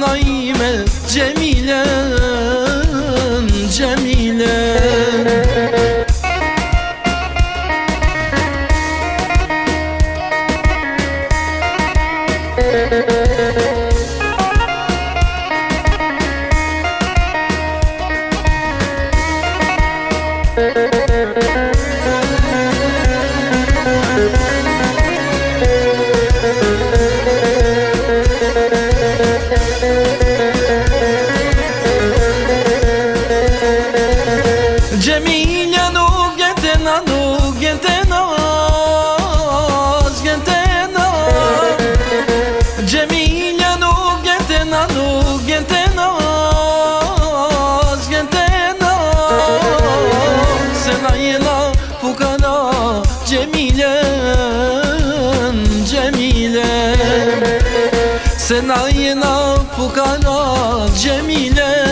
naime Cemile, Cemile. Cemile nuk gjetena, nuk gjetena, s'gjetena. Cemile nuk gjetena, nuk gjetena, s'gjetena. Se na jena fukara Cemile, Cemile. Se na jena fukara Cemile,